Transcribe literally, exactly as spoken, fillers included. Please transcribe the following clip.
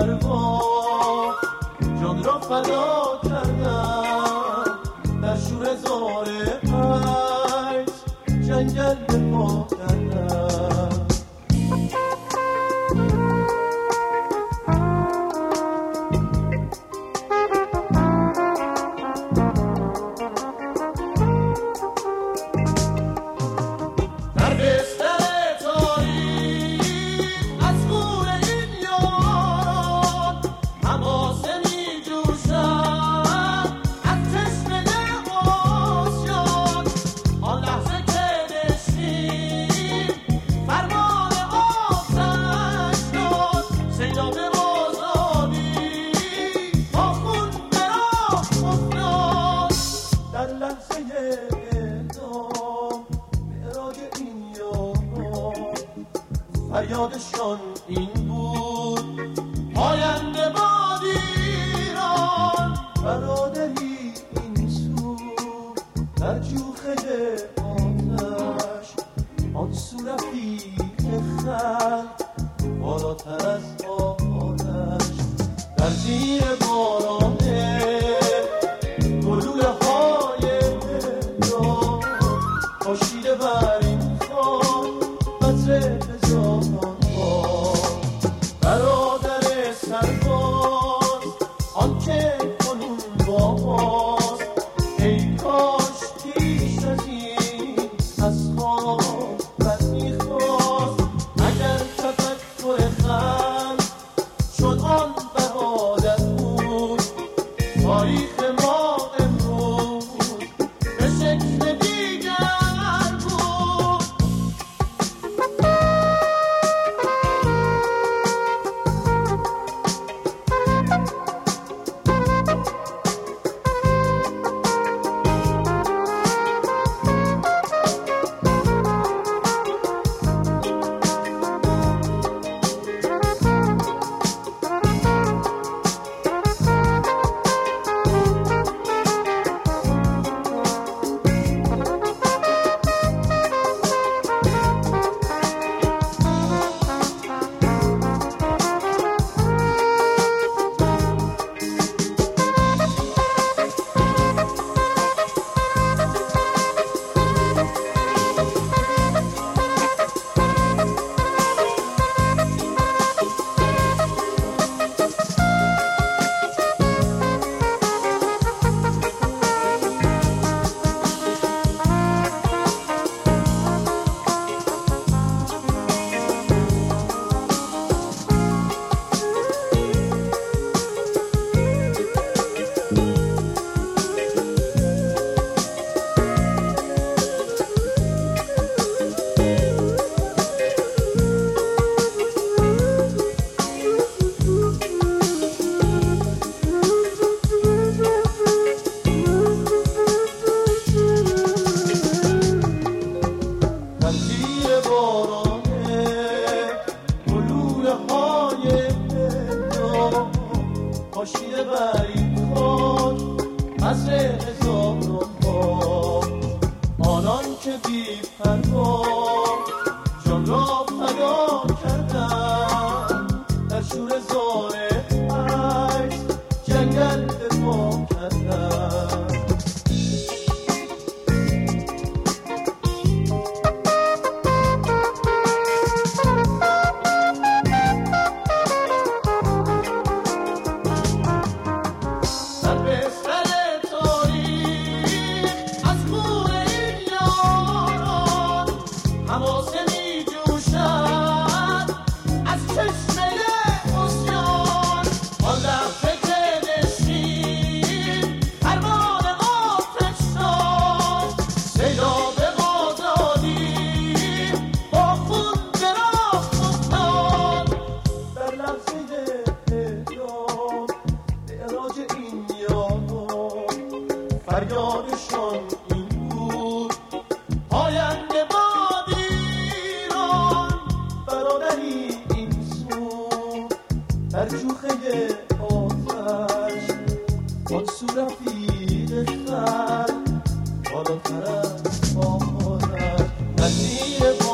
پروا جان را فدا کردم در شور زاره عشق جنگل به پا کردم. فریادشان این بود پاینده باد ایران، برادری این سو در جوخه آتش، آن سو رفیق خلق بالاتر از آتش. در زیر بارانه گلوله های دلدار پاشیده بر این خاک قطره هزاران بار. برادر سرباز آن که کنون با ماست، ای کاش پیش از این از خواب بد میخواست. اگر تفکر خلق شد آن برادر بود، تاریخ ما امروز به شکل دیگر بود. پاشیده بر این خاک قصر هزاران بار. آنان که بی پروا جان را فدا کردن در شور زاره عشق جنگل به پا کردن. فریادشان این بود پاینده باد ایران، برادری این سو در جوخه آتش، آن سو رفیق خلق بالاتر از آتش. در زیر